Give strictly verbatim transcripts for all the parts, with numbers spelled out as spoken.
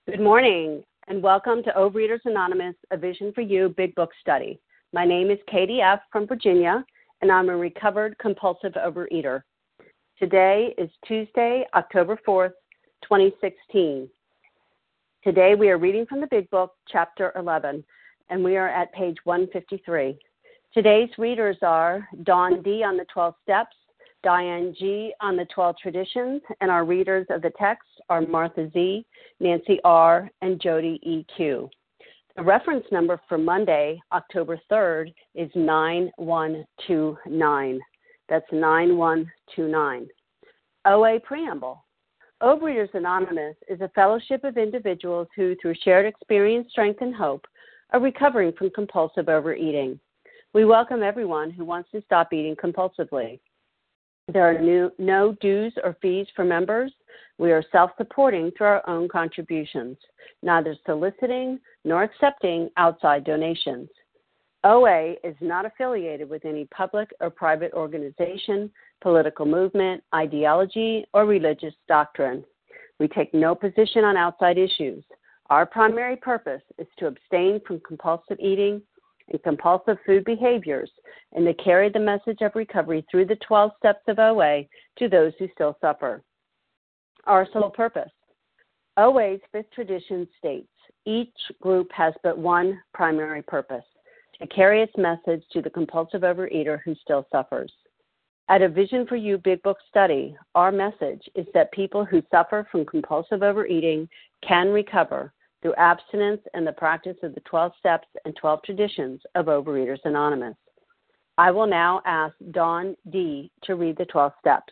Good morning, and welcome to Overeaters Anonymous, A Vision for You Big Book Study. My name is Katie F. from Virginia, and I'm a recovered compulsive overeater. Today is Tuesday, October fourth, twenty sixteen. Today we are reading from the Big Book, Chapter eleven, and we are at page one fifty-three. Today's readers are Dawn D. on the twelve Steps, Diane G. on the twelve Traditions, and our readers of the text are Martha Z., Nancy R., and Jody E. Q. The reference number for Monday, October third, is nine one two nine. That's nine one two nine. O A Preamble. Overeaters Anonymous is a fellowship of individuals who, through shared experience, strength, and hope, are recovering from compulsive overeating. We welcome everyone who wants to stop eating compulsively. There are new, no dues or fees for members. We are self-supporting through our own contributions, neither soliciting nor accepting outside donations. O A is not affiliated with any public or private organization, political movement, ideology, or religious doctrine. We take no position on outside issues. Our primary purpose is to abstain from compulsive eating and compulsive food behaviors, and to carry the message of recovery through the twelve steps of O A to those who still suffer. Our sole purpose. O A's fifth tradition states, each group has but one primary purpose, to carry its message to the compulsive overeater who still suffers. At A Vision for You Big Book Study, our message is that people who suffer from compulsive overeating can recover through abstinence and the practice of the twelve steps and twelve traditions of Overeaters Anonymous. I will now ask Dawn D. to read the twelve steps.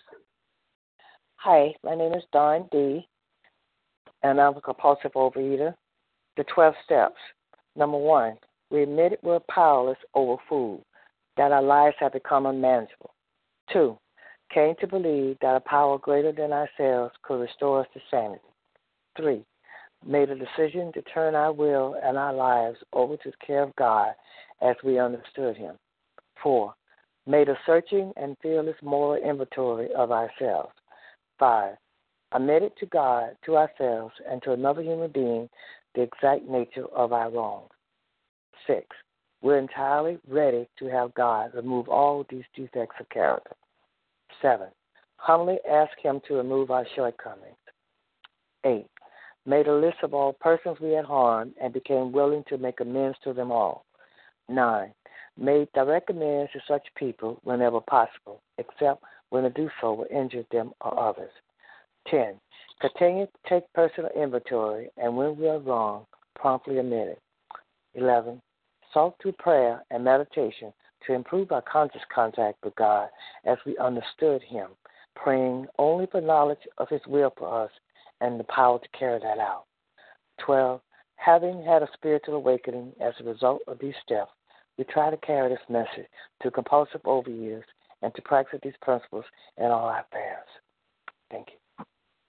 Hi, my name is Dawn D., and I'm a compulsive overeater. The twelve steps. Number one, we admit we're powerless over food, that our lives have become unmanageable. Two, came to believe that a power greater than ourselves could restore us to sanity. Three, made a decision to turn our will and our lives over to the care of God as we understood Him. Four, made a searching and fearless moral inventory of ourselves. Five, admitted to God, to ourselves, and to another human being the exact nature of our wrongs. Six, we're entirely ready to have God remove all these defects of character. Seven, humbly ask Him to remove our shortcomings. Eight, made a list of all persons we had harmed and became willing to make amends to them all. Nine, made direct amends to such people whenever possible, except when to do so will injure them or others. Ten, continue to take personal inventory, and when we are wrong, promptly admit it. Eleven, sought through prayer and meditation to improve our conscious contact with God as we understood Him, praying only for knowledge of His will for us and the power to carry that out. Twelve, having had a spiritual awakening as a result of these steps, we try to carry this message to compulsive overeaters and to practice these principles in all our affairs. Thank you.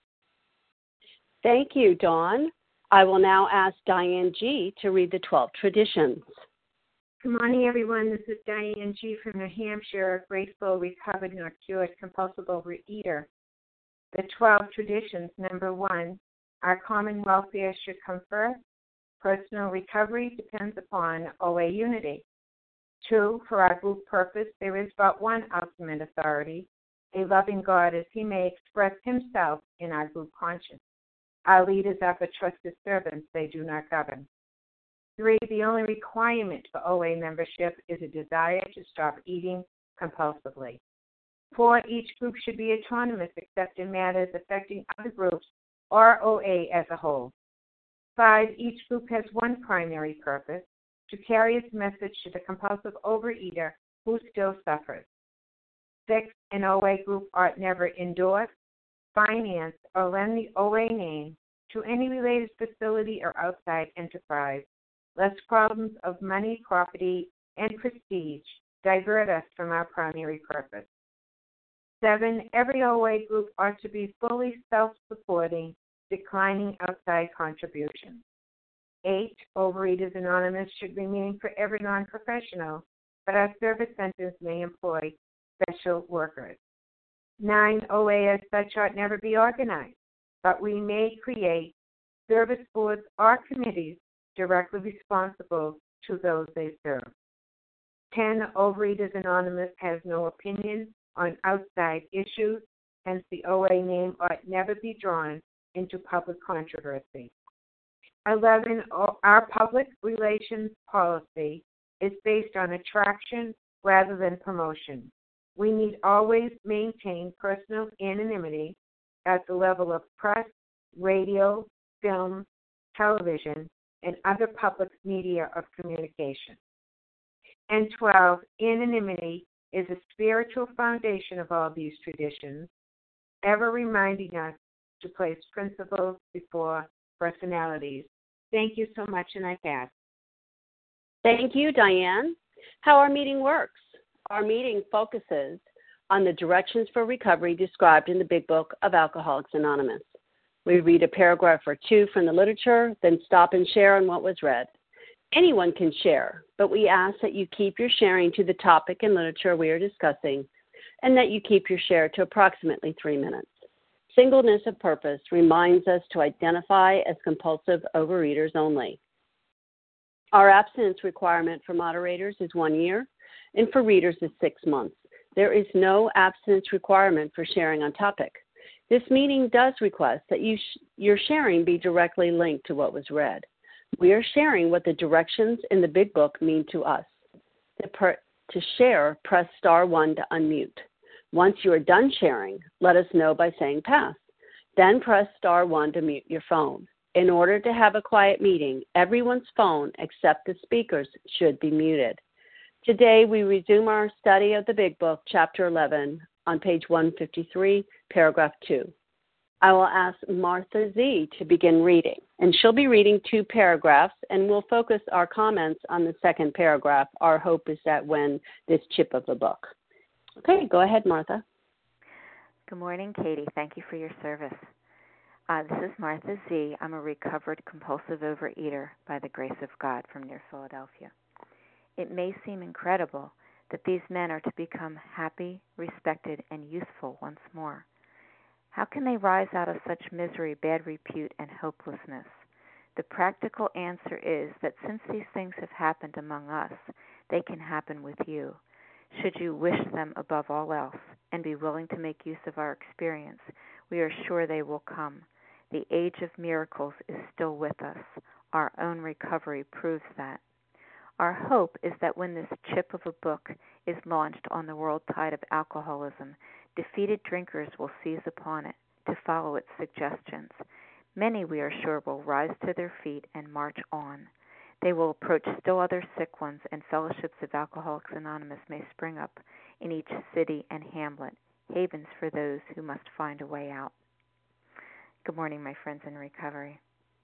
Thank you, Dawn. I will now ask Diane G. to read the twelve traditions. Good morning, everyone. This is Diane G. from New Hampshire, a grateful, recovered, nor cured compulsive overeater. The twelve traditions. Number one, our common welfare should come first. Personal recovery depends upon O A unity. Two, for our group purpose, there is but one ultimate authority, a loving God as He may express Himself in our group conscience. Our leaders are but trusted servants, they do not govern. Three, the only requirement for O A membership is a desire to stop eating compulsively. Four, each group should be autonomous except in matters affecting other groups or O A as a whole. Five, each group has one primary purpose, to carry its message to the compulsive overeater who still suffers. Six, an O A group ought never endorse, finance, or lend the O A name to any related facility or outside enterprise, lest problems of money, property, and prestige divert us from our primary purpose. Seven, every O A group ought to be fully self-supporting, declining outside contributions. Eight, Overeaters Anonymous should remain forever non-professional, but our service centers may employ special workers. Nine, O A as such ought never be organized, but we may create service boards or committees directly responsible to those they serve. ten. Overeaters Anonymous has no opinion on outside issues, hence the O A name ought never be drawn into public controversy. eleven. Our public relations policy is based on attraction rather than promotion. We need always maintain personal anonymity at the level of press, radio, film, television, and other public media of communication. And twelve. Anonymity is a spiritual foundation of all these traditions, ever reminding us to place principles before personalities. Thank you so much, and I pass. Thank you, Diane. How our meeting works. Our meeting focuses on the directions for recovery described in the Big Book of Alcoholics Anonymous. We read a paragraph or two from the literature, then stop and share on what was read. Anyone can share, but we ask that you keep your sharing to the topic and literature we are discussing, and that you keep your share to approximately three minutes. Singleness of purpose reminds us to identify as compulsive overeaters only. Our abstinence requirement for moderators is one year, and for readers is six months. There is no abstinence requirement for sharing on topic. This meeting does request that you sh- your sharing be directly linked to what was read. We are sharing what the directions in the Big Book mean to us. To, per- to share, press star one to unmute. Once you are done sharing, let us know by saying pass. Then press star one to mute your phone. In order to have a quiet meeting, everyone's phone except the speaker's should be muted. Today, we resume our study of the Big Book, Chapter eleven, on page one fifty-three, paragraph two. I will ask Martha Z. to begin reading, and she'll be reading two paragraphs, and we'll focus our comments on the second paragraph. Our hope is that when this chip of the book. Okay, go ahead, Martha. Good morning, Katie. Thank you for your service. Uh, this is Martha Z. I'm a recovered compulsive overeater by the grace of God from near Philadelphia. It may seem incredible that these men are to become happy, respected, and useful once more. How can they rise out of such misery, bad repute, and hopelessness? The practical answer is that since these things have happened among us, they can happen with you. Should you wish them above all else and be willing to make use of our experience, we are sure they will come. The age of miracles is still with us. Our own recovery proves that. Our hope is that when this chip of a book is launched on the world tide of alcoholism, defeated drinkers will seize upon it to follow its suggestions. Many, we are sure, will rise to their feet and march on. They will approach still other sick ones, and fellowships of Alcoholics Anonymous may spring up in each city and hamlet, havens for those who must find a way out. Good morning, my friends in recovery.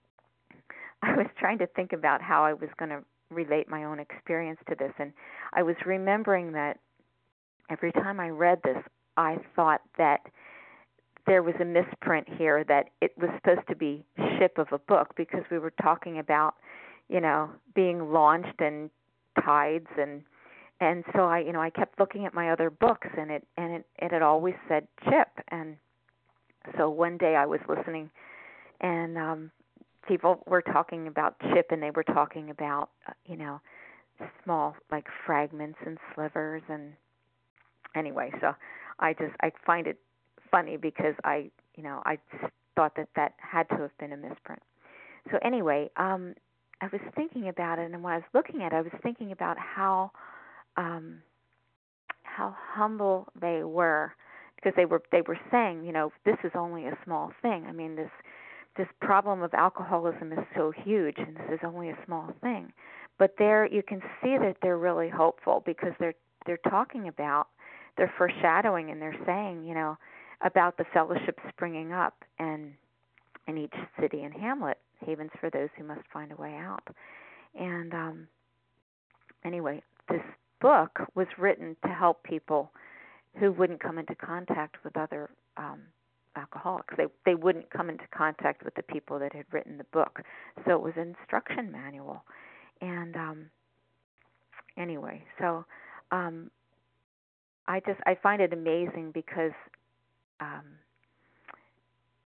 I was trying to think about how I was going to relate my own experience to this, and I was remembering that every time I read this, I thought that there was a misprint here, that it was supposed to be ship of a book, because we were talking about, you know, being launched and tides, and and so I, you know, I kept looking at my other books, and it and it, it had always said chip, and so one day I was listening, and um, people were talking about chip, and they were talking about, uh, you know, small like fragments and slivers, and anyway, so I just I find it funny because I, you know, I thought that that had to have been a misprint. So anyway, um, I was thinking about it, and when I was looking at it, I was thinking about how um, how humble they were, because they were they were saying, you know, this is only a small thing. I mean, this this problem of alcoholism is so huge, and this is only a small thing. But there, you can see that they're really hopeful, because they're they're talking about, they're foreshadowing, and they're saying, you know, about the fellowship springing up and in each city and hamlet, havens for those who must find a way out. And um, anyway, this book was written to help people who wouldn't come into contact with other um, alcoholics. They they wouldn't come into contact with the people that had written the book. So it was an instruction manual. And um, anyway, so um, I just I find it amazing, because um,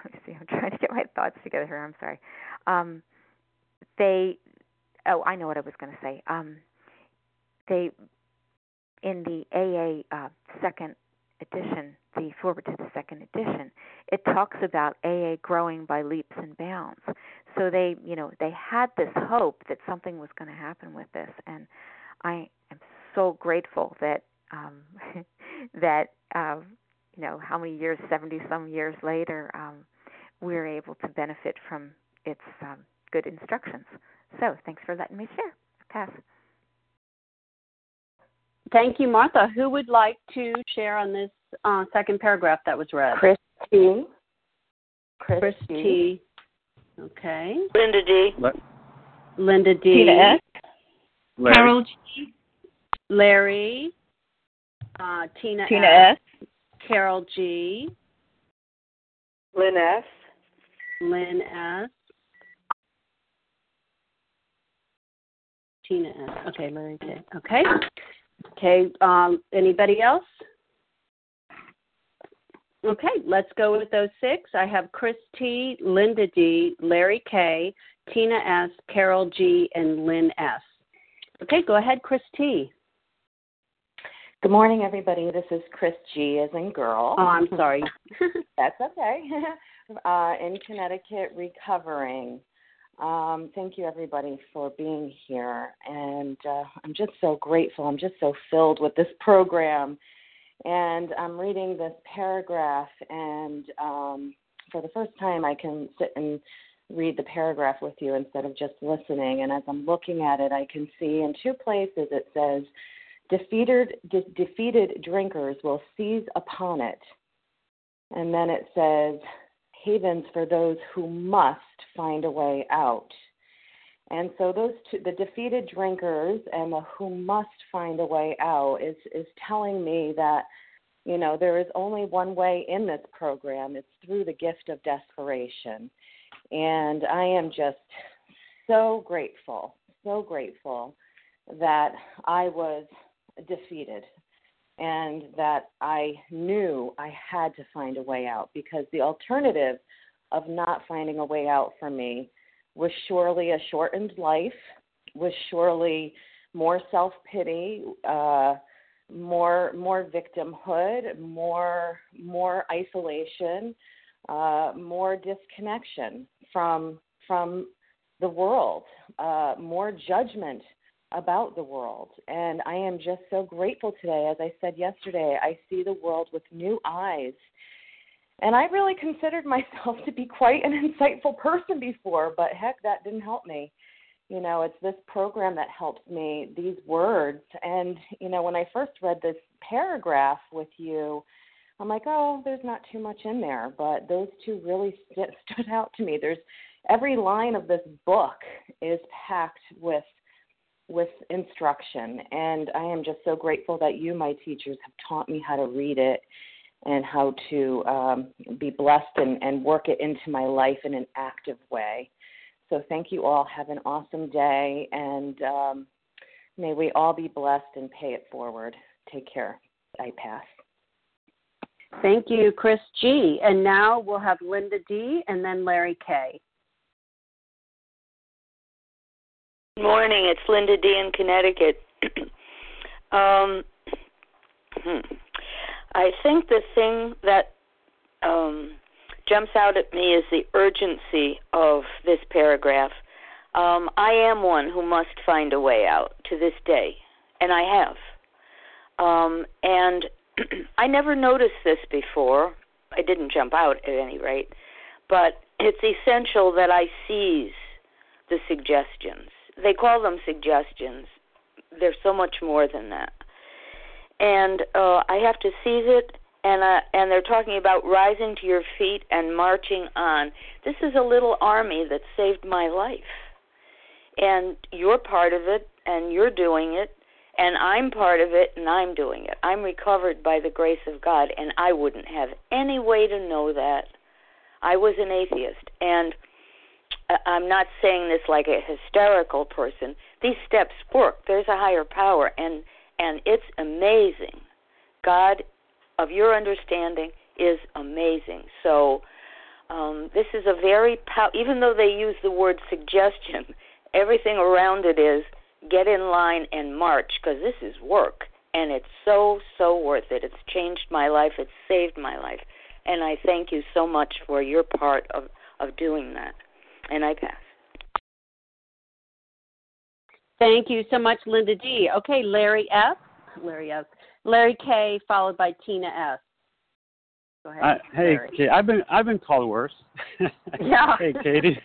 let me see, I'm trying to get my thoughts together here. I'm sorry. Um, they, oh, I know what I was going to say. Um, they, in the A A uh, second edition, the forward to the second edition, it talks about A A growing by leaps and bounds. So they, you know, they had this hope that something was going to happen with this, and I am so grateful that um, that uh, you know, how many years, seventy some years later, um, we're able to benefit from its um, good instructions. So thanks for letting me share. Pass. Thank you, Martha. Who would like to share on this uh, second paragraph that was read? Chris T. Chris, Chris T. T. Okay. Linda D. Le- Linda D. Tina S. Larry. Carol G. Larry. Uh, Tina, Tina S. S. Carol G. Lynn S. Lynn S. Tina S. Okay, Larry K. Okay. Okay, um, anybody else? Okay, let's go with those six. I have Chris T., Linda D., Larry K., Tina S., Carol G., and Lynn S. Okay, go ahead, Chris T. Good morning, everybody. This is Chris G. as in girl. Oh, I'm sorry. That's okay. uh, in Connecticut, recovering. Um, thank you, everybody, for being here. And uh, I'm just so grateful. I'm just so filled with this program. And I'm reading this paragraph, and um, for the first time, I can sit and read the paragraph with you instead of just listening. And as I'm looking at it, I can see in two places it says, defeated, de- defeated drinkers will seize upon it. And then it says, havens for those who must find a way out. And so those two, the defeated drinkers and the who must find a way out is, is telling me that, you know, there is only one way in this program. It's through the gift of desperation. And I am just so grateful, so grateful that I was defeated and that I knew I had to find a way out, because the alternative of not finding a way out for me was surely a shortened life, was surely more self-pity, uh, more more victimhood, more more isolation, uh, more disconnection from from the world, uh, more judgment about the world. And I am just so grateful today. As I said yesterday, I see the world with new eyes. And I really considered myself to be quite an insightful person before, but heck, that didn't help me. You know, it's this program that helps me, these words. And, you know, when I first read this paragraph with you, I'm like, oh, there's not too much in there. But those two really st- stood out to me. There's every line of this book is packed with with instruction. And I am just so grateful that you, my teachers, have taught me how to read it and how to um, be blessed and, and work it into my life in an active way. So thank you all. Have an awesome day, and um, may we all be blessed and pay it forward. Take care. I pass. Thank you, Chris G. And now we'll have Linda D. and then Larry K. Good morning. It's Linda D. in Connecticut. um, I think the thing that um, jumps out at me is the urgency of this paragraph. Um, I am one who must find a way out to this day, and I have. Um, and I never noticed this before. I didn't jump out at any rate. But it's essential that I seize the suggestions. They call them suggestions. They're so much more than that. And uh, I have to seize it, and uh, and they're talking about rising to your feet and marching on. This is a little army that saved my life. And you're part of it, and you're doing it, and I'm part of it, and I'm doing it. I'm recovered by the grace of God, and I wouldn't have any way to know that. I was an atheist, and I'm not saying this like a hysterical person. These steps work. There's a higher power, and, and it's amazing. God, of your understanding, is amazing. So Um, this is a very, pow- even though they use the word suggestion, everything around it is get in line and march, because this is work, and it's so, so worth it. It's changed my life. It's saved my life, and I thank you so much for your part of, of doing that. And I pass. Thank you so much, Linda D. Okay, Larry F. Larry F. Larry K. followed by Tina S. Go ahead. Uh, hey, Kay, I've been I've been called worse. Yeah. Hey, Katie.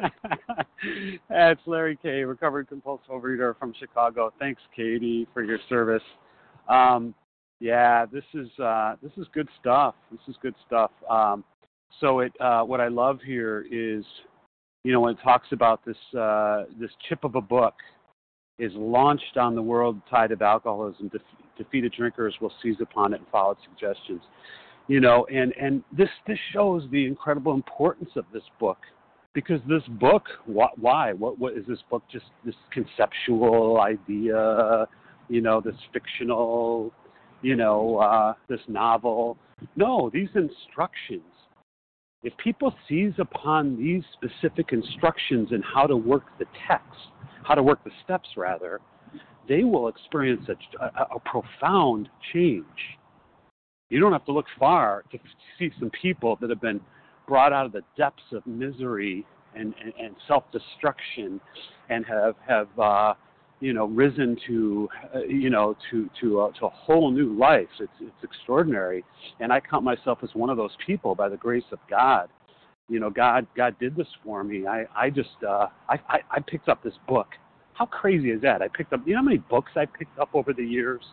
It's Larry K., recovered compulsive overeater from Chicago. Thanks, Katie, for your service. Um, yeah, this is uh, this is good stuff. This is good stuff. Um, so it uh, what I love here is, you know, when it talks about this uh, this chip of a book is launched on the world tide of alcoholism. Def- defeated drinkers will seize upon it and follow its suggestions. You know, and, and this, this shows the incredible importance of this book, because this book, wh- why? What, what is this book? Just this conceptual idea, you know, this fictional, you know, uh, this novel? No, these instructions. If people seize upon these specific instructions and how to work the text, how to work the steps rather, they will experience a, a, a profound change. You don't have to look far to see some people that have been brought out of the depths of misery and, and, and self-destruction and have, have uh, you know, risen to, uh, you know, to, to, uh, to a whole new life. It's, it's extraordinary. And I count myself as one of those people by the grace of God. You know, God, God did this for me. I, I just, uh, I, I, I picked up this book. How crazy is that? I picked up, you know how many books I picked up over the years?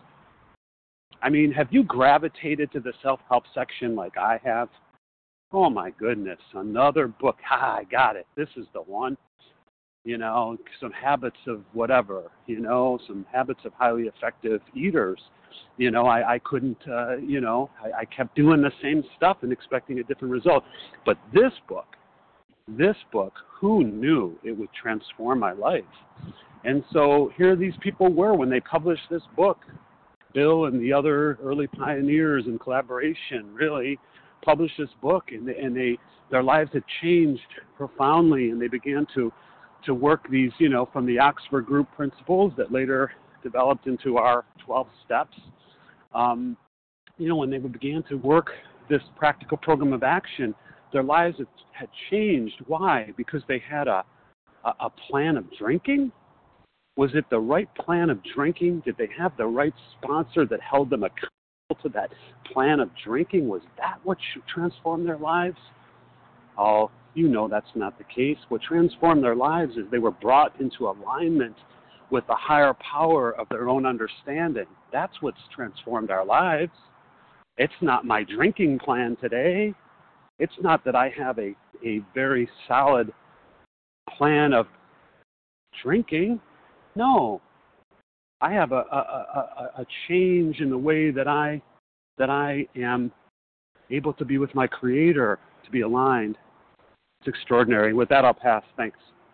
I mean, have you gravitated to the self-help section like I have? Oh, my goodness, another book. Ah, I got it. This is the one. You know, some habits of whatever, you know, some habits of highly effective eaters. You know, I, I couldn't, uh, you know, I, I kept doing the same stuff and expecting a different result. But this book, this book, who knew it would transform my life? And so here these people were when they published this book. Bill and the other early pioneers in collaboration really published this book, and they, and they their lives had changed profoundly, and they began to to work these, you know, from the Oxford Group principles that later developed into our twelve steps. Um, you know, when they began to work this practical program of action, their lives had, had changed. Why? Because they had a, a, a plan of drinking. Was it the right plan of drinking? Did they have the right sponsor that held them accountable to that plan of drinking? Was that what should transform their lives? Oh, you know that's not the case. What transformed their lives is they were brought into alignment with the higher power of their own understanding. That's what's transformed our lives. It's not my drinking plan today. It's not that I have a, a very solid plan of drinking. No, I have a, a, a, a change in the way that I that I am able to be with my Creator, to be aligned. It's extraordinary. With that, I'll pass. Thanks.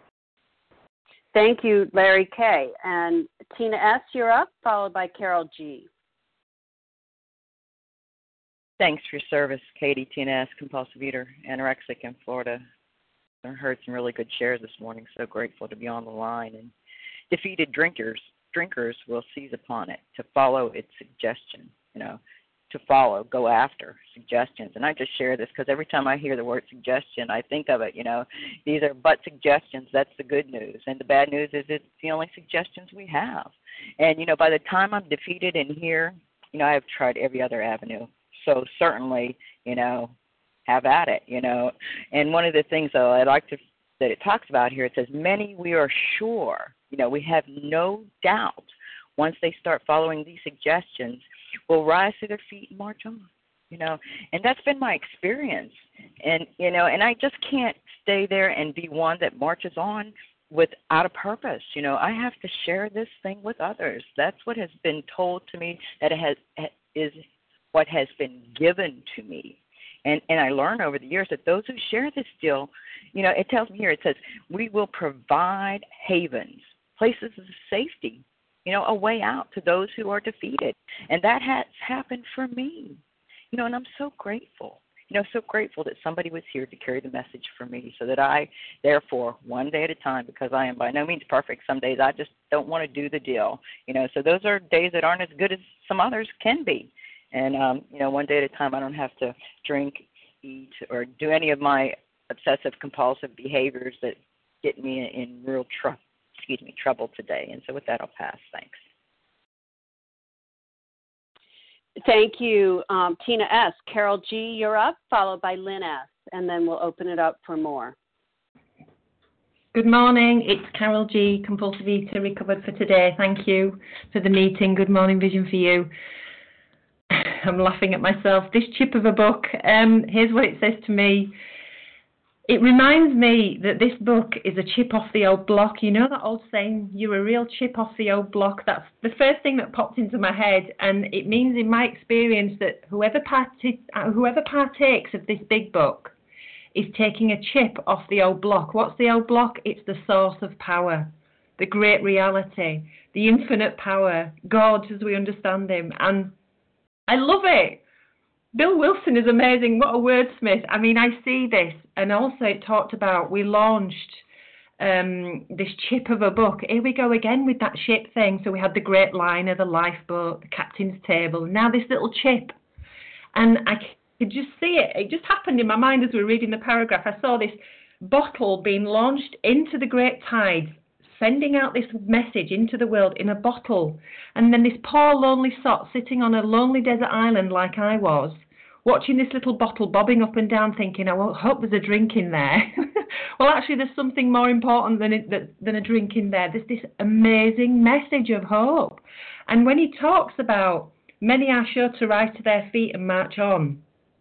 Thank you, Larry K. And Tina S., you're up, followed by Carol G. Thanks for your service, Katie. Tina S., compulsive eater, anorexic in Florida. I heard some really good shares this morning. So grateful to be on the line. And defeated drinkers drinkers will seize upon it, to follow its suggestion, you know, to follow, go after suggestions. And I just share this because every time I hear the word suggestion, I think of it, you know, these are but suggestions. That's the good news. And the bad news is it's the only suggestions we have. And, you know, by the time I'm defeated in here, you know, I have tried every other avenue. So certainly, you know, have at it, you know. And one of the things, though, I like to that it talks about here, it says, many we are sure, you know, we have no doubt once they start following these suggestions, will rise to their feet and march on, you know. And that's been my experience. And, you know, and I just can't stay there and be one that marches on without a purpose. You know, I have to share this thing with others. That's what has been told to me, that it has is what has been given to me. And and I learned over the years that those who share this deal, you know, it tells me here, it says, we will provide havens, places of safety, you know, a way out to those who are defeated. And that has happened for me, you know, and I'm so grateful. you know, so grateful that somebody was here to carry the message for me so that I, therefore, one day at a time, because I am by no means perfect. Some days I just don't want to do the deal, you know, so those are days that aren't as good as some others can be. And, um, you know, one day at a time I don't have to drink, eat, or do any of my obsessive compulsive behaviors that get me in real trouble, excuse me, trouble today. And so with that, I'll pass. Thanks. Thank you, um, Tina S. Carol G., you're up, followed by Lynn S., and then we'll open it up for more. Good morning. It's Carol G., compulsive eater, recovered for today. Thank you for the meeting. Good morning, Vision for You. I'm laughing at myself. This chip of a book, um, here's what it says to me. It reminds me that this book is a chip off the old block. You know that old saying, you're a real chip off the old block? That's the first thing that popped into my head, and it means in my experience that whoever, parti- whoever partakes of this big book is taking a chip off the old block. What's the old block? It's the source of power, the great reality, the infinite power, God as we understand him, and I love it. Bill Wilson is amazing. What a wordsmith. I mean, I see this. And also it talked about, we launched um, this chip of a book. Here we go again with that ship thing. So we had the great liner, the lifeboat, the captain's table, and now this little chip. And I could just see it. It just happened in my mind as we were reading the paragraph. I saw this bottle being launched into the great tides, sending out this message into the world in a bottle. And then this poor lonely sot sitting on a lonely desert island like I was, watching this little bottle bobbing up and down, thinking, I hope there's a drink in there. Well, actually, there's something more important than, it, than a drink in there. There's this amazing message of hope. And when he talks about many are sure to rise to their feet and march on,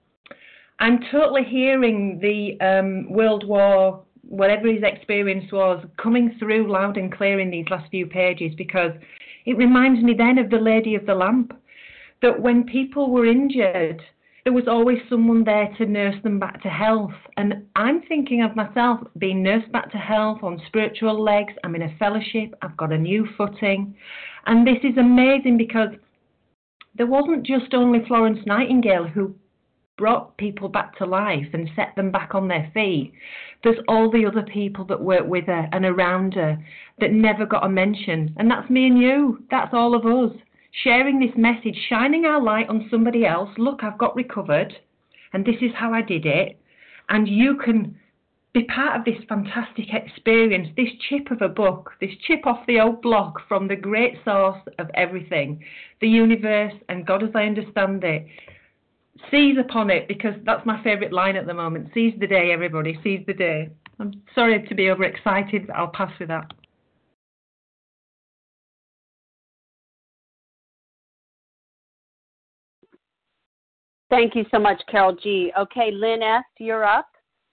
I'm totally hearing the um, World War, whatever his experience was, coming through loud and clear in these last few pages, because it reminds me then of the Lady of the Lamp, that when people were injured, there was always someone there to nurse them back to health. And I'm thinking of myself being nursed back to health on spiritual legs. I'm in a fellowship. I've got a new footing. And this is amazing, because there wasn't just only Florence Nightingale who brought people back to life and set them back on their feet. There's all the other people that work with her and around her that never got a mention. And that's me and you. That's all of us. Sharing this message, shining our light on somebody else. Look, I've got recovered, and this is how I did it. And you can be part of this fantastic experience, this chip of a book, this chip off the old block from the great source of everything, the universe and God as I understand it. Seize upon it, because that's my favourite line at the moment. Seize the day, everybody. Seize the day. I'm sorry to be overexcited, but I'll pass with that. Thank you so much, Carol G. Okay, Lynn S., you're up.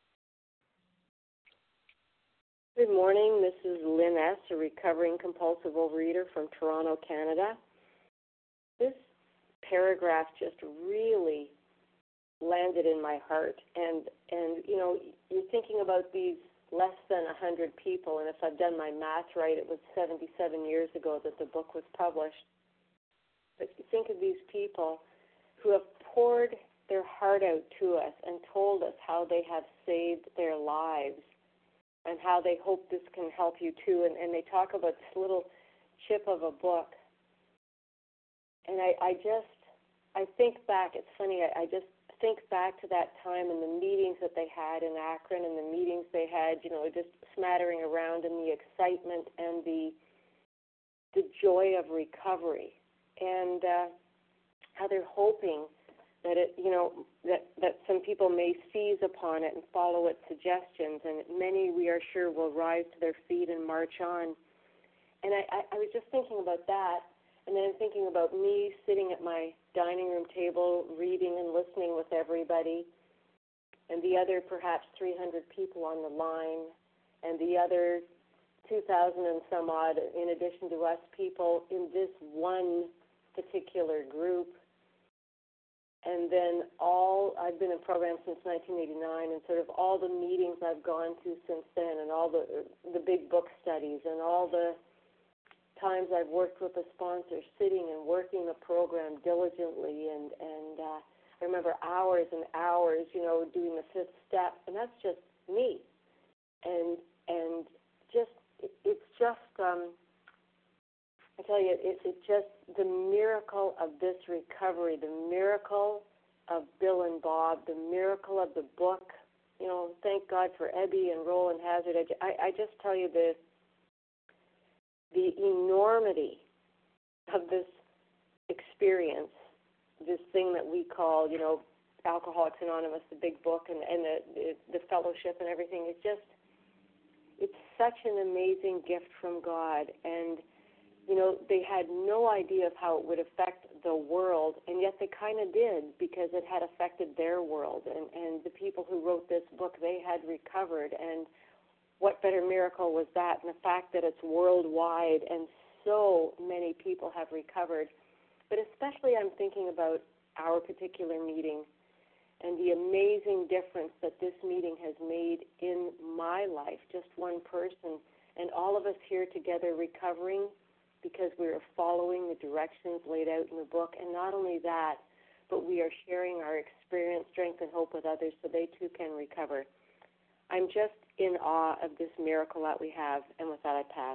Good morning. This is Lynn S., a recovering compulsive overeater from Toronto, Canada. This paragraph just really landed in my heart. And, and you know, you're thinking about these less than one hundred people, and if I've done my math right, it was seventy-seven years ago that the book was published. But you think of these people who have poured their heart out to us and told us how they have saved their lives and how they hope this can help you too. And, and they talk about this little chip of a book. And I, I just, I think back, it's funny, I, I just think back to that time and the meetings that they had in Akron and the meetings they had, you know, just smattering around, and the excitement and the the joy of recovery. And uh, how they're hoping that it, you know, that, that some people may seize upon it and follow its suggestions, and many, we are sure, will rise to their feet and march on. And I, I, I was just thinking about that, and then thinking about me sitting at my dining room table, reading and listening with everybody, and the other perhaps three hundred people on the line, and the other two thousand and some odd, in addition to us people, in this one particular group. And then all, I've been in program since nineteen eighty-nine, and sort of all the meetings I've gone to since then, and all the the big book studies, and all the times I've worked with the sponsor, sitting and working the program diligently. And, and uh, I remember hours and hours, you know, doing the fifth step, and that's just me. And and just, it, it's just, um, I tell you, it, it just, the miracle of this recovery, the miracle of Bill and Bob, the miracle of the book, you know, thank God for Ebby and Roland Hazard. I, I just tell you the, the enormity of this experience, this thing that we call, you know, Alcoholics Anonymous, the big book, and, and the, the, the fellowship and everything. It's just, it's such an amazing gift from God. And, you know, they had no idea of how it would affect the world, and yet they kind of did, because it had affected their world. And, and the people who wrote this book, they had recovered. And what better miracle was that? And the fact that it's worldwide and so many people have recovered. But especially I'm thinking about our particular meeting and the amazing difference that this meeting has made in my life, just one person, and all of us here together recovering because we are following the directions laid out in the book. And not only that, but we are sharing our experience, strength, and hope with others so they too can recover. I'm just in awe of this miracle that we have, and with that I pass.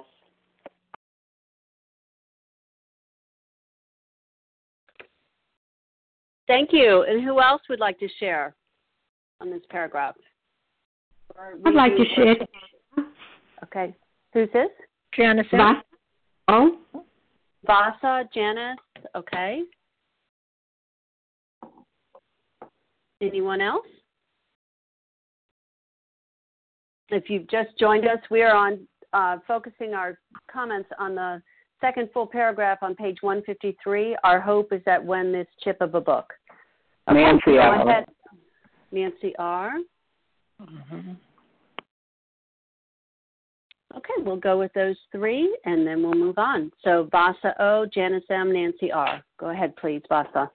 Thank you. And who else would like to share on this paragraph? I'd like to share. Okay. Who's this? Janice. Vasa. Oh. Vasa, Janice. Okay. Anyone else? If you've just joined us, we are on uh, focusing our comments on the second full paragraph on page one fifty-three. Our hope is that when this chip of a book. Okay, Nancy R. Go ahead. Nancy R. Mm-hmm. Okay, we'll go with those three, and then we'll move on. So Vasa O, Janice M, Nancy R. Go ahead, please, Vasa.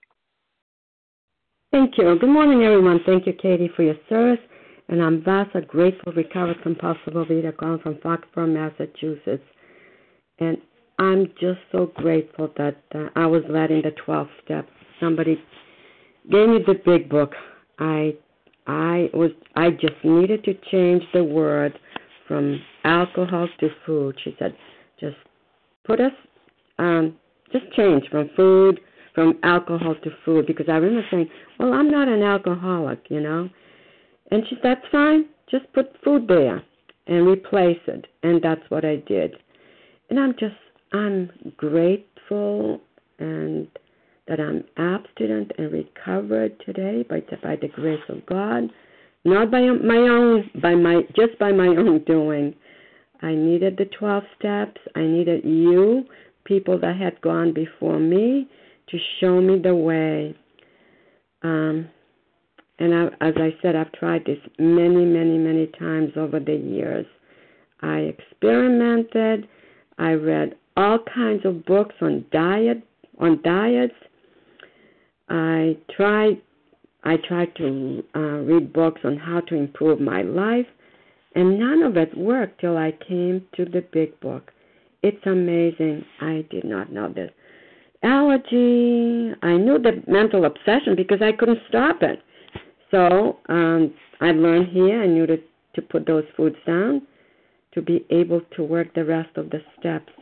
Thank you. Good morning, everyone. Thank you, Katie, for your service. And I'm Vasa, grateful, recovered, compulsive overeater, calling from Foxborough, Massachusetts. And I'm just so grateful that uh, I was led in the twelve steps. Somebody gave me the big book. I, I was, I just needed to change the word from alcohol to food. She said, just put us, um, just change from food, from alcohol to food, because I remember saying, well, I'm not an alcoholic, you know. And she said, that's fine, just put food there and replace it. And that's what I did. And I'm just, I'm grateful and that I'm abstinent and recovered today by the, by the grace of God. Not by my own, by my just by my own doing. I needed the twelve steps. I needed you, people that had gone before me, to show me the way. Um, and I, as I said, I've tried this many, many, many times over the years. I experimented. I read all kinds of books on diet, on diets. I tried. I tried to uh, read books on how to improve my life, and none of it worked till I came to the big book. It's amazing. I did not know this. Allergy, I knew the mental obsession because I couldn't stop it. So um, I learned here I knew to, to put those foods down to be able to work the rest of the steps.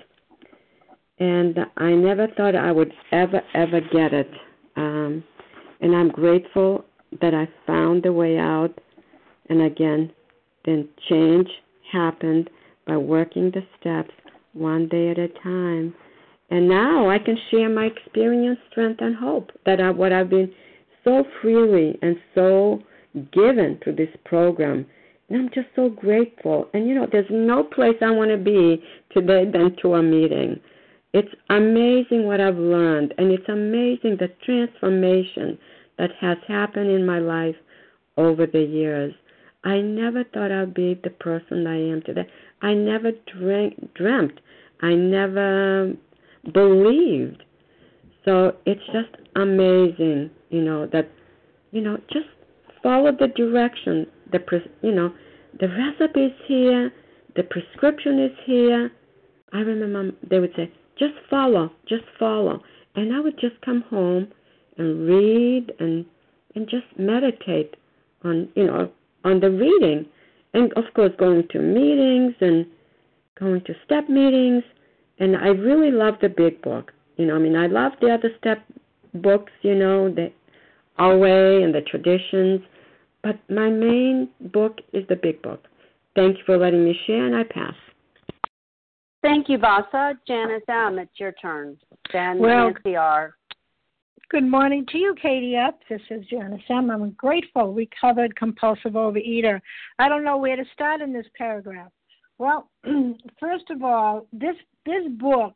And I never thought I would ever, ever get it. Um, And I'm grateful that I found the way out. And again, then change happened by working the steps one day at a time. And now I can share my experience, strength, and hope that I, what I've been so freely and so given through this program. And I'm just so grateful. And, you know, there's no place I want to be today than to a meeting. It's amazing what I've learned, and it's amazing the transformation that has happened in my life over the years. I never thought I'd be the person I am today. I never dreamt, dreamt. I never believed. So it's just amazing, you know, that, you know, just follow the direction. The you know, the recipe is here. The prescription is here. I remember they would say, just follow, just follow. And I would just come home and read and and just meditate on, you know, on the reading. And, of course, going to meetings and going to step meetings. And I really love the big book. You know, I mean, I love the other step books, you know, the Our Way and the traditions. But my main book is the big book. Thank you for letting me share, and I pass. Thank you, Vasa. Janice M., it's your turn. Then well, Nancy R. Good morning to you, Katie F. This is Janice M. I'm a grateful, recovered, compulsive overeater. I don't know where to start in this paragraph. Well, first of all, this this book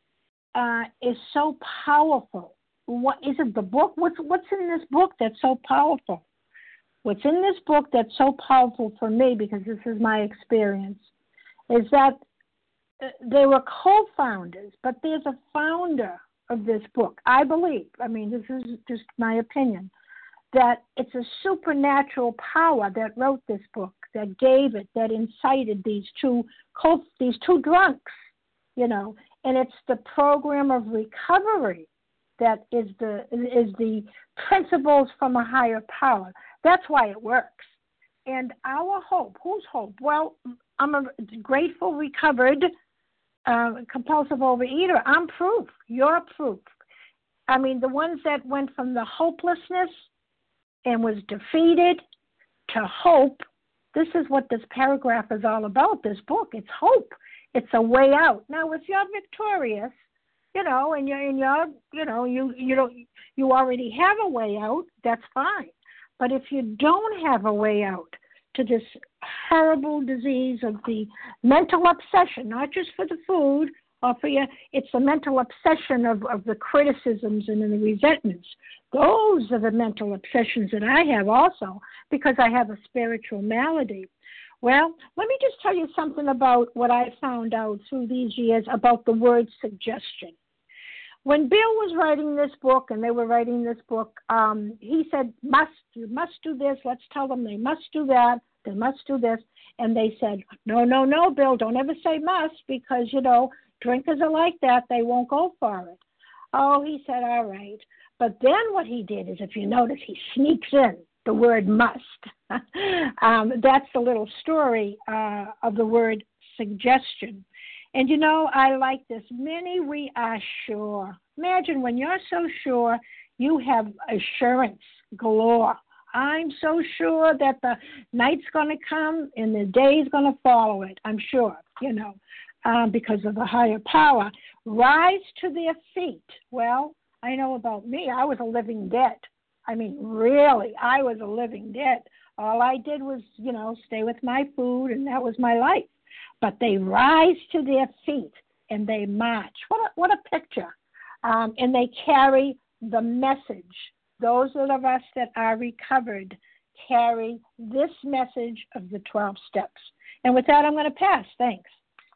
uh, is so powerful. What is it? The book? What's what's in this book that's so powerful? What's in this book that's so powerful for me, because this is my experience, is that they were co-founders, but there's a founder of this book. I believe, I mean, this is just my opinion, that it's a supernatural power that wrote this book, that gave it, that incited these two co- these two drunks, you know, and it's the program of recovery that is the is the principles from a higher power. That's why it works. And our hope, whose hope? Well, I'm a grateful, recovered, uh, compulsive overeater. I'm proof. You're proof. I mean, the ones that went from the hopelessness and was defeated to hope, this is what this paragraph is all about, this book. It's hope. It's a way out. Now, if you're victorious, you know, and you're, and you're you know, you, you, don't, you already have a way out, that's fine. But if you don't have a way out to this horrible disease of the mental obsession, not just for the food or for you, it's the mental obsession of, of the criticisms and the resentments. Those are the mental obsessions that I have also, because I have a spiritual malady. Well, let me just tell you something about what I found out through these years about the word suggestion. When Bill was writing this book, and they were writing this book, um, he said, must, you must do this. Let's tell them they must do that. They must do this. And they said, no, no, no, Bill, don't ever say must, because, you know, drinkers are like that. They won't go for it. Oh, he said, all right. But then what he did is, if you notice, he sneaks in the word must. um, that's the little story uh, of the word suggestion. And, you know, I like this. Many we are sure. Imagine when you're so sure, you have assurance galore. I'm so sure that the night's going to come and the day's going to follow it. I'm sure, you know, um, because of the higher power. Rise to their feet. Well, I know about me. I was a living dead. I mean, really, I was a living dead. All I did was, you know, stay with my food, and that was my life. But they rise to their feet, and they march. What a, what a picture. Um, and they carry the message. Those of us that are recovered carry this message of the twelve steps. And with that, I'm going to pass. Thanks.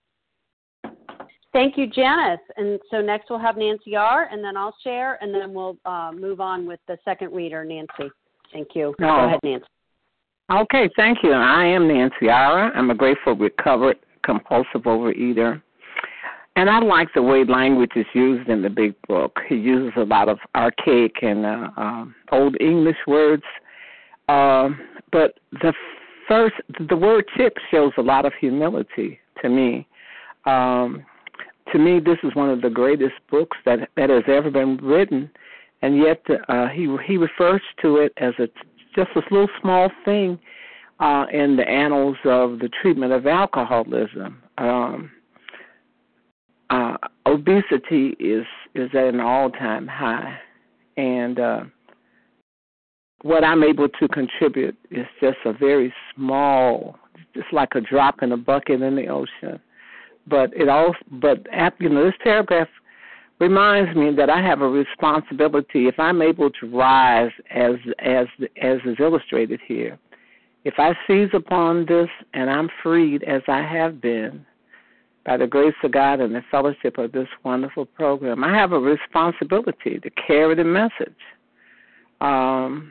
Thank you, Janice. And so next we'll have Nancy R., and then I'll share, and then we'll uh, move on with the second reader, Nancy. Thank you. No. Go ahead, Nancy. Okay, thank you. I am Nancy R. I'm a grateful, recovered, compulsive overeater. And I like the way language is used in the big book. He uses a lot of archaic and uh, uh, old English words. Uh, but the first, the word tip shows a lot of humility to me. Um, to me, this is one of the greatest books that, that has ever been written. And yet uh, he he refers to it as a, just this little small thing uh, in the annals of the treatment of alcoholism. Um Uh, obesity is, is at an all-time high, and uh, what I'm able to contribute is just a very small, just like a drop in a bucket in the ocean. But it also, but you know, this paragraph reminds me that I have a responsibility. If I'm able to rise, as as as is illustrated here, if I seize upon this and I'm freed as I have been, by the grace of God and the fellowship of this wonderful program, I have a responsibility to carry the message. Um,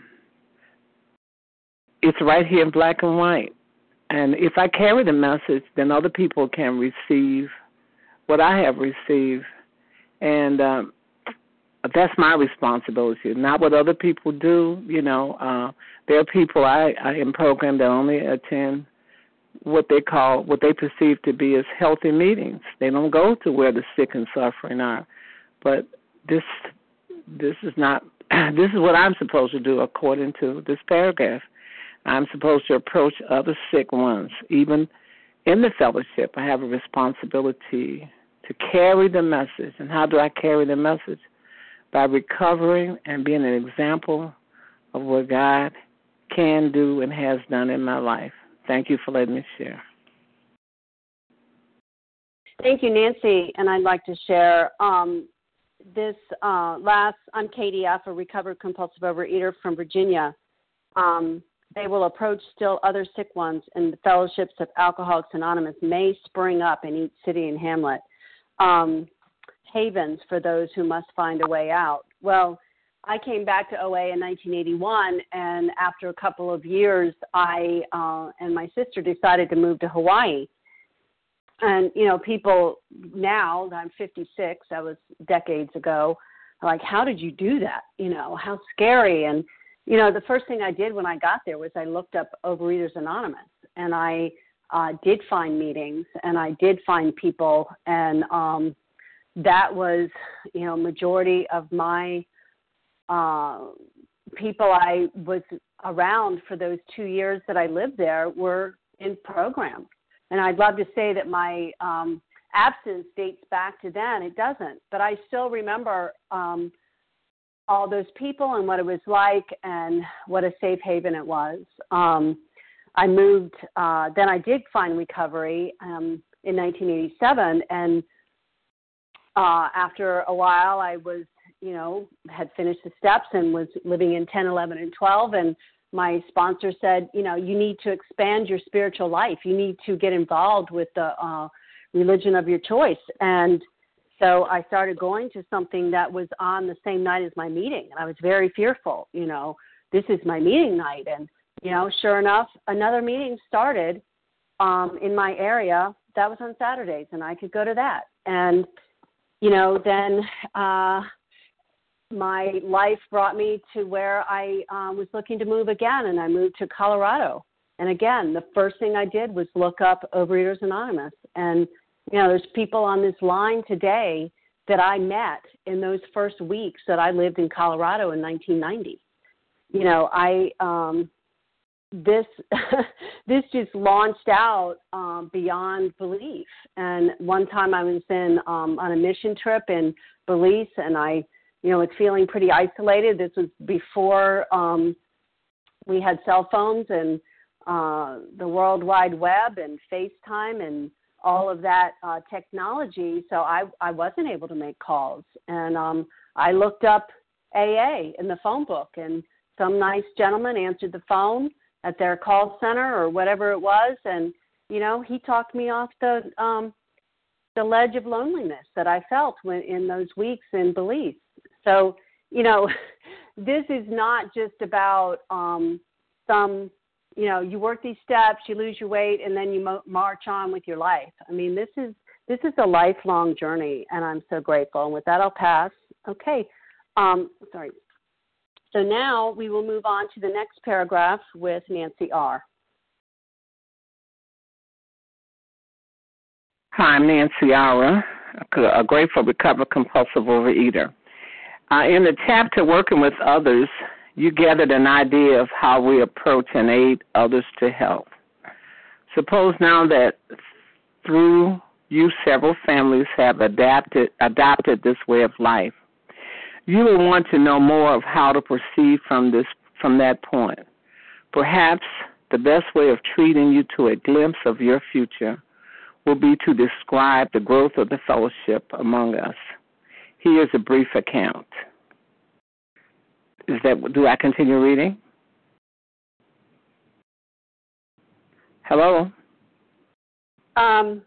it's right here in black and white. And if I carry the message, then other people can receive what I have received. And um, that's my responsibility, not what other people do. You know, uh, there are people I, I in program that only attend what they call, what they perceive to be as healthy meetings. They don't go to where the sick and suffering are. But this, this is not, this is what I'm supposed to do according to this paragraph. I'm supposed to approach other sick ones. Even in the fellowship, I have a responsibility to carry the message. And how do I carry the message? By recovering and being an example of what God can do and has done in my life. Thank you for letting me share. Thank you, Nancy. And I'd like to share um, this uh, last, I'm Katie F., a recovered compulsive overeater from Virginia. Um, they will approach still other sick ones, and the fellowships of Alcoholics Anonymous may spring up in each city and hamlet. Um, havens for those who must find a way out. Well, I came back to O A in nineteen eighty-one, and after a couple of years, I uh, and my sister decided to move to Hawaii. And, you know, people now, I'm fifty-six, that was decades ago, are like, how did you do that? You know, how scary. And, you know, the first thing I did when I got there was I looked up Overeaters Anonymous, and I uh, did find meetings, and I did find people, and um, that was, you know, majority of my uh, people I was around for those two years that I lived there were in program. And I'd love to say that my um, absence dates back to then. It doesn't. But I still remember um, all those people and what it was like and what a safe haven it was. Um, I moved, uh, then I did find recovery um, in nineteen eighty-seven. And uh, after a while, I was, you know, had finished the steps and was living in ten, eleven, and twelve. And my sponsor said, you know, you need to expand your spiritual life. You need to get involved with the uh, religion of your choice. And so I started going to something that was on the same night as my meeting. And I was very fearful, you know, this is my meeting night. And, you know, sure enough, another meeting started um, in my area. That was on Saturdays, and I could go to that. And, you know, then uh, my life brought me to where I um, was looking to move again, and I moved to Colorado. And again, the first thing I did was look up Overeaters Anonymous. And, you know, there's people on this line today that I met in those first weeks that I lived in Colorado in nineteen ninety. You know, I um, this this just launched out um, beyond belief. And one time I was in um, on a mission trip in Belize, and I you know, was feeling pretty isolated. This was before um, we had cell phones and uh, the World Wide Web and FaceTime and all of that uh, technology. So I, I wasn't able to make calls. And um, I looked up A A in the phone book, and some nice gentleman answered the phone at their call center or whatever it was. And, you know, he talked me off the um, the ledge of loneliness that I felt when, in those weeks in Belize. So, you know, this is not just about um, some, you know, you work these steps, you lose your weight, and then you mo- march on with your life. I mean, this is this is a lifelong journey, and I'm so grateful. And with that, I'll pass. Okay. Um, sorry. So now we will move on to the next paragraph with Nancy R. Hi, I'm Nancy R., a grateful recovered compulsive overeater. Uh, in the chapter, Working with Others, you gathered an idea of how we approach and aid others to health. Suppose now that through you, several families have adapted, adopted this way of life. You will want to know more of how to proceed from this from that point. Perhaps the best way of treating you to a glimpse of your future will be to describe the growth of the fellowship among us. Here's a brief account. Is that, do I continue reading? Hello? Um,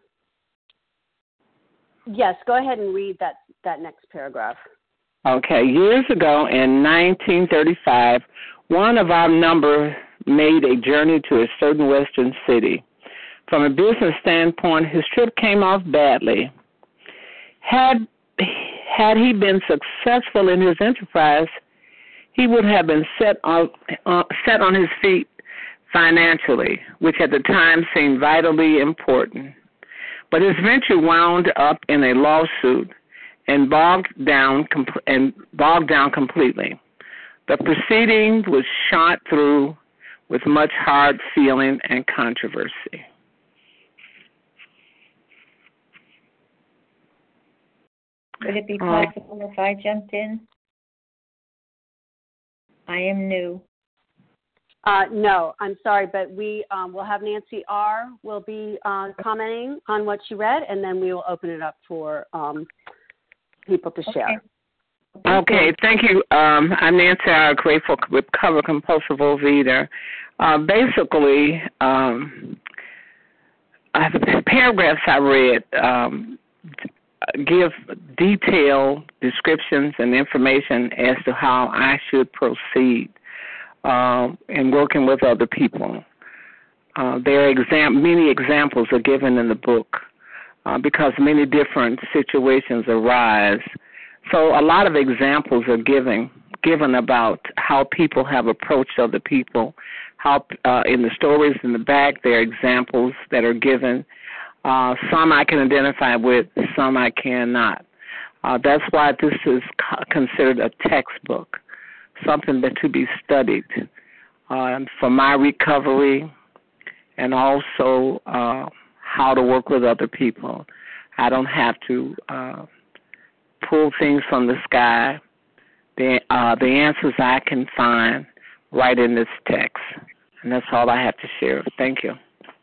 yes, go ahead and read that, that next paragraph. Okay. Years ago in nineteen thirty-five, one of our number made a journey to a certain western city. From a business standpoint, his trip came off badly. Had Had he been successful in his enterprise, he would have been set on, uh, set on his feet financially, which at the time seemed vitally important. But his venture wound up in a lawsuit and bogged down com- and bogged down completely. The proceeding was shot through with much hard feeling and controversy. Would it be possible uh, if I jumped in? I am new. Uh, no, I'm sorry, but we um, will have Nancy R. will be uh, commenting on what she read, and then we will open it up for um, people to share. Okay, okay thank you. Um, I'm Nancy R., grateful recover compulsive overeater. Uh, basically, um, I, the paragraphs I read um, give detailed descriptions and information as to how I should proceed uh, in working with other people. Uh, there are exam- many examples are given in the book uh, because many different situations arise. So a lot of examples are given given about how people have approached other people. How uh, in the stories in the back there are examples that are given. Uh, some I can identify with, some I cannot. Uh, that's why this is co- considered a textbook, something that to be studied uh, for my recovery and also uh, how to work with other people. I don't have to uh, pull things from the sky. The, uh, the answers I can find right in this text. And that's all I have to share. Thank you.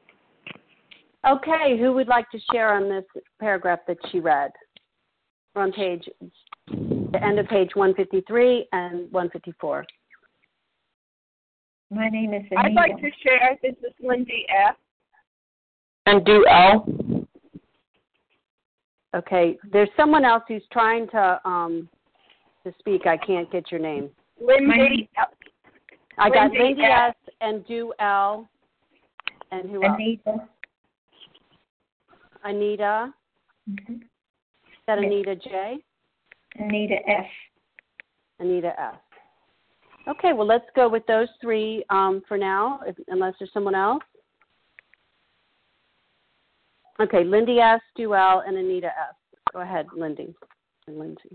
Okay, who would like to share on this paragraph that she read? We're on page, the end of page one fifty-three and one fifty-four. My name is Anita. I'd like to share. This is Lindy F. And do L. Okay, there's someone else who's trying to um to speak. I can't get your name. Lindy. I got Lindy Lindy F. S. and do L. And who else? Anita. Anita. Mm-hmm. Is that yes. Anita J? Anita F. Anita F. Okay, well, let's go with those three um, for now, if, unless there's someone else. Okay, Lindy S, do L, and Anita F. Go ahead, Lindy and Lindsay.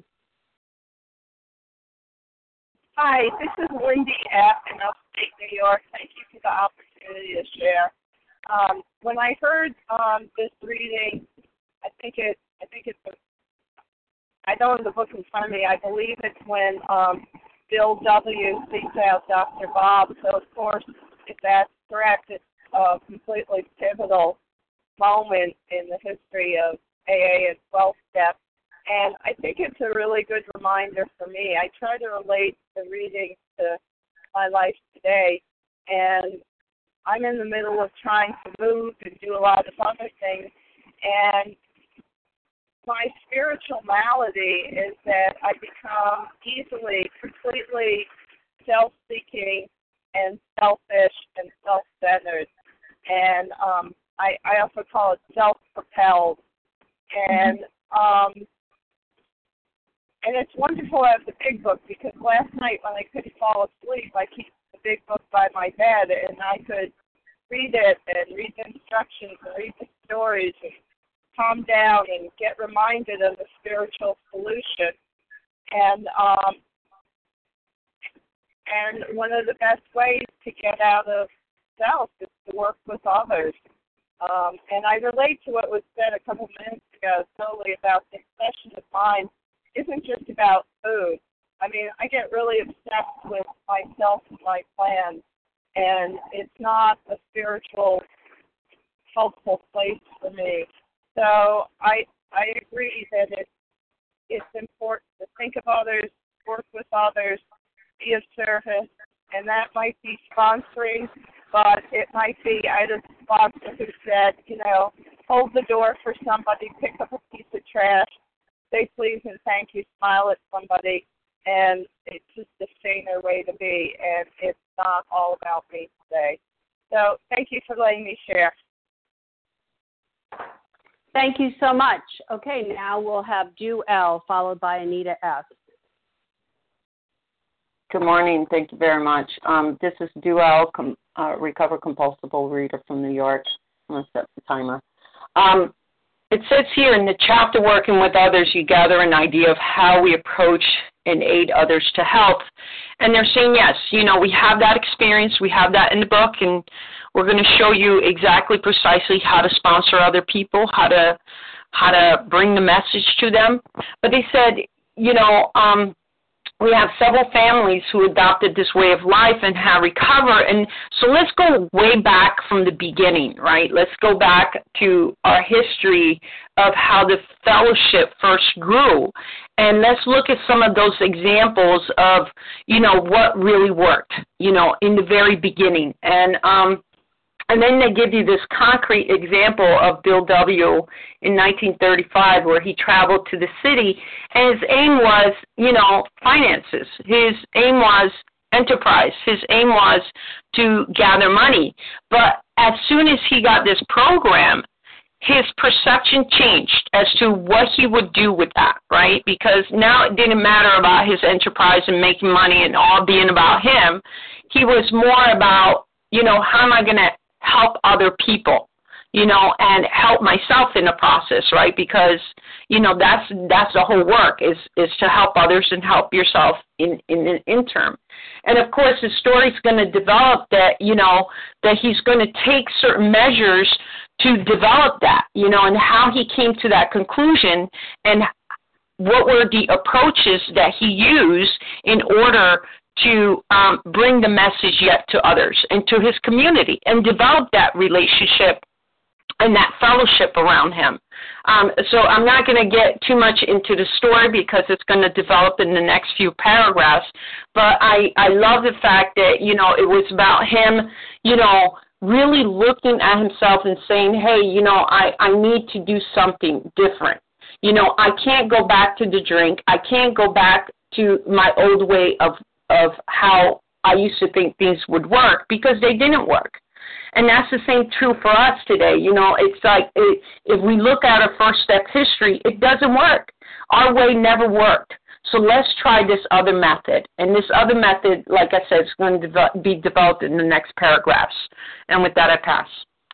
Hi, this is Lindy F. in upstate New York. Thank you for the opportunity to share. Um, when I heard um, this reading, I think it. I think it's. A, I don't have the book in front of me. I believe it's when um, Bill W. seeks out Doctor Bob. So of course, if that's correct, it's a completely pivotal moment in the history of A A and twelve step. And I think it's a really good reminder for me. I try to relate the reading to my life today, and I'm in the middle of trying to move and do a lot of other things, and my spiritual malady is that I become easily, completely self-seeking and selfish and self-centered, and um, I, I also call it self-propelled, and um, and it's wonderful to have the big book, because last night when I couldn't fall asleep, I keep the big book by my bed, and I could read it and read the instructions and read the stories and calm down and get reminded of the spiritual solution. And um, and one of the best ways to get out of self is to work with others. Um, and I relate to what was said a couple minutes ago solely about the obsession of mind isn't just about food. I mean, I get really obsessed with myself and my plans, and it's not a spiritual, helpful place for me. So I I agree that it's, it's important to think of others, work with others, be of service, and that might be sponsoring, but it might be, I had a sponsor who said, you know, hold the door for somebody, pick up a piece of trash, say please and thank you, smile at somebody, and it's just a saner way to be, and it's not all about me today. So thank you for letting me share. Thank you so much. Okay, now we'll have Du L followed by Anita S. Good morning. Thank you very much. Um, this is Du L, com, uh, recovered compulsive overeater from New York. I'm going to set the timer. Um, it says here in the chapter, working with others, you gather an idea of how we approach and aid others to health. And they're saying, yes, you know, we have that experience. We have that in the book, and we're going to show you exactly precisely how to sponsor other people, how to how to bring the message to them. But they said, you know, um, we have several families who adopted this way of life and have recovered. And so let's go way back from the beginning, right? Let's go back to our history of how the fellowship first grew. And let's look at some of those examples of, you know, what really worked, you know, in the very beginning. And um, and then they give you this concrete example of Bill W. in nineteen thirty-five, where he traveled to the city, and his aim was, you know, finances. His aim was enterprise. His aim was to gather money. But as soon as he got this program, his perception changed as to what he would do with that, right? Because now it didn't matter about his enterprise and making money and all being about him. He was more about, you know, how am I going to help other people, you know, and help myself in the process, right? Because, you know, that's that's the whole work is is to help others and help yourself in in the interim. And of course, the story's going to develop that, you know, that he's going to take certain measures to develop that, you know, and how he came to that conclusion and what were the approaches that he used in order to um, bring the message yet to others and to his community and develop that relationship and that fellowship around him. Um, so I'm not going to get too much into the story because it's going to develop in the next few paragraphs, but I, I love the fact that, you know, it was about him, you know, really looking at himself and saying, hey, you know, I, I need to do something different. You know, I can't go back to the drink. I can't go back to my old way of of how I used to think things would work because they didn't work. And that's the same true for us today. You know, it's like it, if we look at our first step history, it doesn't work. Our way never worked. So let's try this other method. And this other method, like I said, is going to develop, be developed in the next paragraphs. And with that, I pass.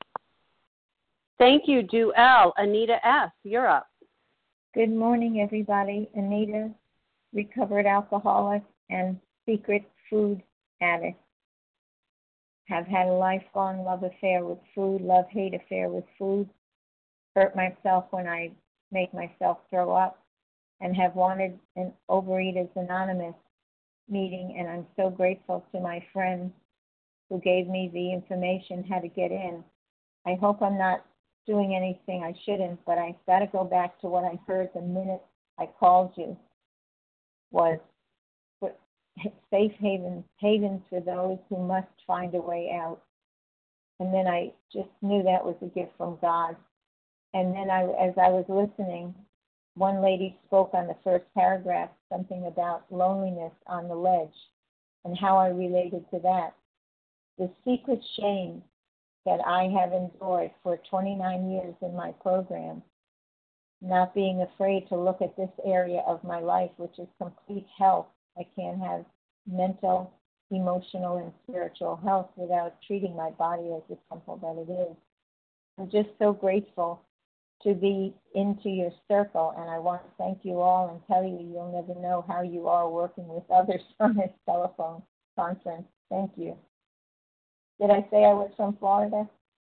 Thank you, Du L. Anita S., you're up. Good morning, everybody. Anita, recovered alcoholic and secret food addict. Have had a lifelong love affair with food, love-hate affair with food. Hurt myself when I make myself throw up. And have wanted an Overeaters Anonymous meeting, and I'm so grateful to my friends who gave me the information how to get in. I hope I'm not doing anything I shouldn't, but I've got to go back to what I heard the minute I called you, was safe havens, havens for those who must find a way out. And then I just knew that was a gift from God. And then I, as I was listening, one lady spoke on the first paragraph, something about loneliness on the ledge and how I related to that. The secret shame that I have endured for twenty-nine years in my program, not being afraid to look at this area of my life, which is complete health. I can't have mental, emotional, and spiritual health without treating my body as the temple that it is. I'm just so grateful to be into your circle, and I want to thank you all and tell you you'll never know how you are working with others on this telephone conference. Thank you. Did I say I was from Florida?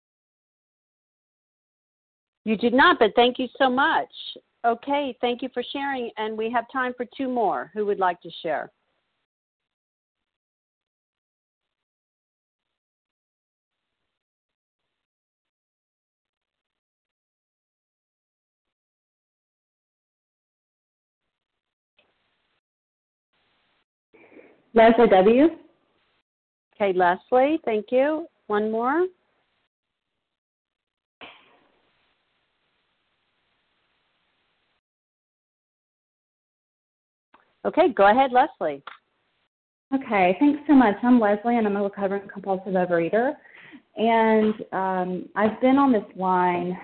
You did not, but thank you so much. Okay, thank you for sharing, and we have time for two more. Who would like to share? Leslie W. Okay, Leslie, thank you. One more. Okay, go ahead, Leslie. Okay, thanks so much. I'm Leslie, and I'm a recovering compulsive overeater. And um, I've been on this line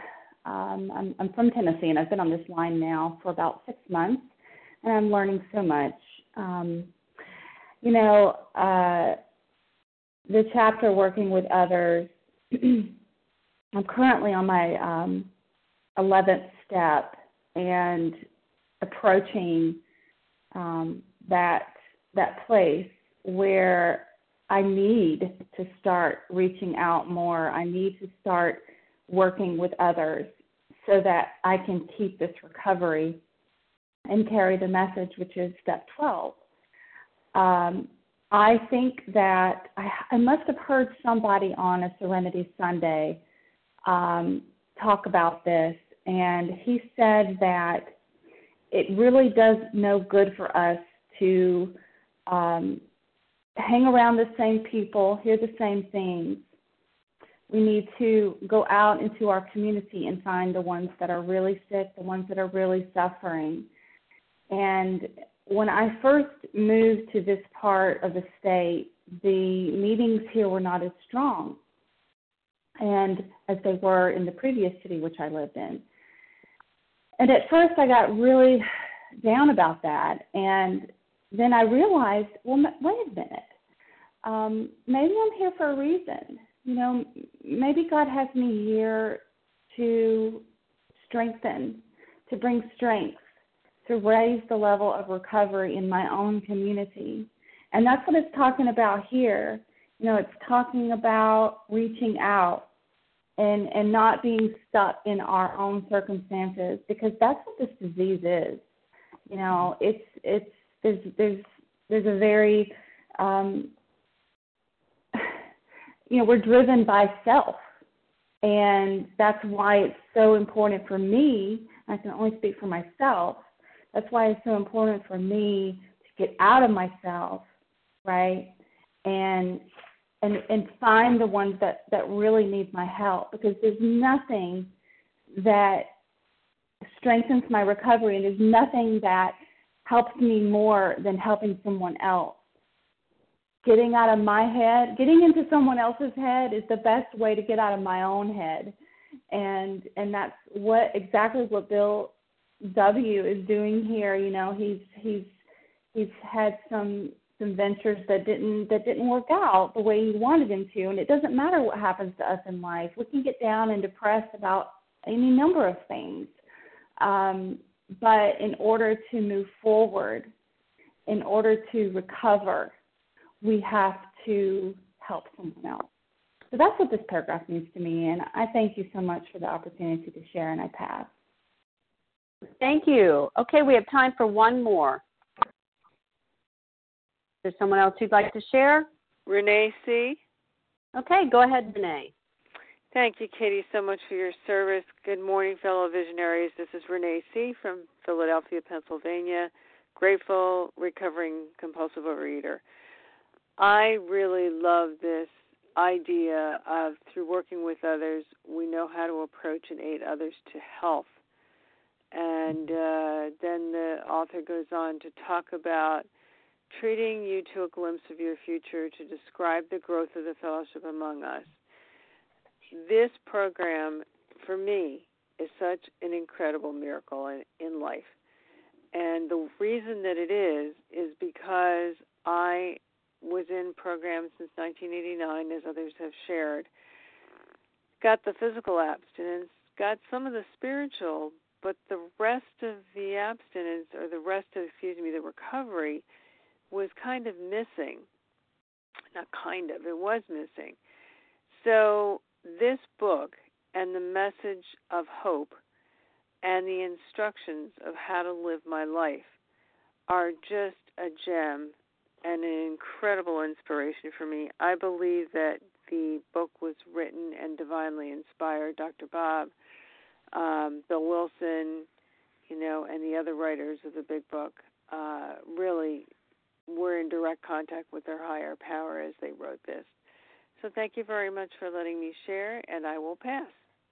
Um, I'm, I'm from Tennessee, and I've been on this line now for about six months, and I'm learning so much. Um, you know, uh, the chapter Working with Others, I'm currently on my um, eleventh step and approaching um, that that place where I need to start reaching out more. I need to start working with others so that I can keep this recovery and carry the message, which is step twelve. Um, I think that I, I must have heard somebody on a Serenity Sunday um, talk about this, and he said that it really does no good for us to um, hang around the same people, hear the same things. We need to go out into our community and find the ones that are really sick, the ones that are really suffering. And when I first moved to this part of the state, the meetings here were not as strong and as they were in the previous city which I lived in. And at first I got really down about that. And then I realized, well, wait a minute. Um, maybe I'm here for a reason. You know, maybe God has me here to strengthen, to bring strength, to raise the level of recovery in my own community. And that's what it's talking about here. You know, it's talking about reaching out and, and not being stuck in our own circumstances, because that's what this disease is. You know, it's it's there's there's there's a very um, you know, we're driven by self, and that's why it's so important for me. I can only speak for myself. That's why it's so important for me to get out of myself, right, and and and find the ones that, that really need my help, because there's nothing that strengthens my recovery, and there's nothing that helps me more than helping someone else. Getting out of my head, getting into someone else's head is the best way to get out of my own head. And and that's what exactly what Bill W. is doing here. You know, he's he's he's had some some ventures that didn't that didn't work out the way he wanted them to. And it doesn't matter what happens to us in life. We can get down and depressed about any number of things. Um, but in order to move forward, in order to recover, we have to help someone else. So that's what this paragraph means to me, and I thank you so much for the opportunity to share, and I pass. Thank you. Okay, we have time for one more. Is there someone else who'd like to share? Renee C. Okay, go ahead, Renee. Thank you, Katie, so much for your service. Good morning, fellow visionaries. This is Renee C. from Philadelphia, Pennsylvania. Grateful, recovering compulsive overeater. I really love this idea of, through working with others, we know how to approach and aid others to health. And uh, then the author goes on to talk about treating you to a glimpse of your future to describe the growth of the fellowship among us. This program, for me, is such an incredible miracle in, in life. And the reason that it is, is because I was in programs since nineteen eighty-nine, as others have shared, got the physical abstinence, got some of the spiritual, but the rest of the abstinence, or the rest of, excuse me, the recovery was kind of missing. Not kind of, it was missing. So this book and the message of hope and the instructions of how to live my life are just a gem and an incredible inspiration for me. I believe that the book was written and divinely inspired. Doctor Bob, um, Bill Wilson, you know, and the other writers of the big book uh, really were in direct contact with their higher power as they wrote this. So thank you very much for letting me share, and I will pass.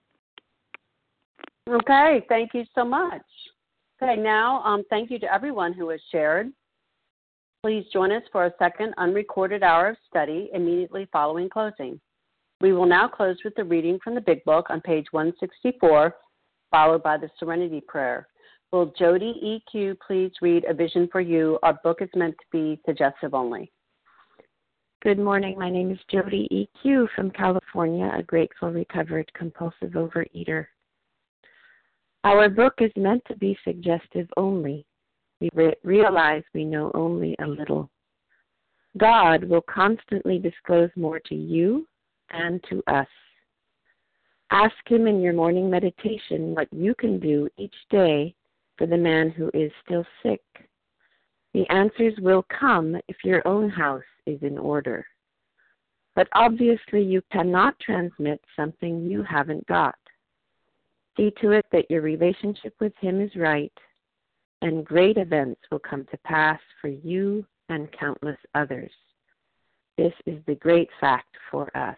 Okay, thank you so much. Okay, now um, thank you to everyone who has shared. Please join us for a second unrecorded hour of study immediately following closing. We will now close with the reading from the Big Book on page one sixty-four, followed by the Serenity Prayer. Will Jody E Q please read A Vision for You? Our book is meant to be suggestive only. Good morning. My name is Jody E Q from California, a grateful, recovered, compulsive overeater. Our book is meant to be suggestive only. We re- realize we know only a little. God will constantly disclose more to you and to us. Ask Him in your morning meditation what you can do each day for the man who is still sick. The answers will come if your own house is in order. But obviously you cannot transmit something you haven't got. See to it that your relationship with Him is right, and great events will come to pass for you and countless others. This is the great fact for us.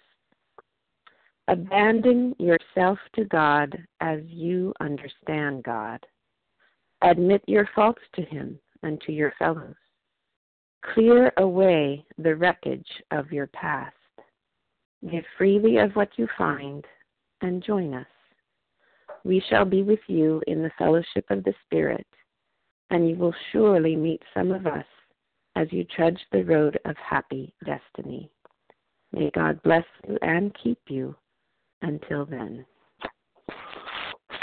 Abandon yourself to God as you understand God. Admit your faults to Him and to your fellows. Clear away the wreckage of your past. Give freely of what you find and join us. We shall be with you in the fellowship of the Spirit, and you will surely meet some of us as you trudge the road of happy destiny. May God bless you and keep you until then.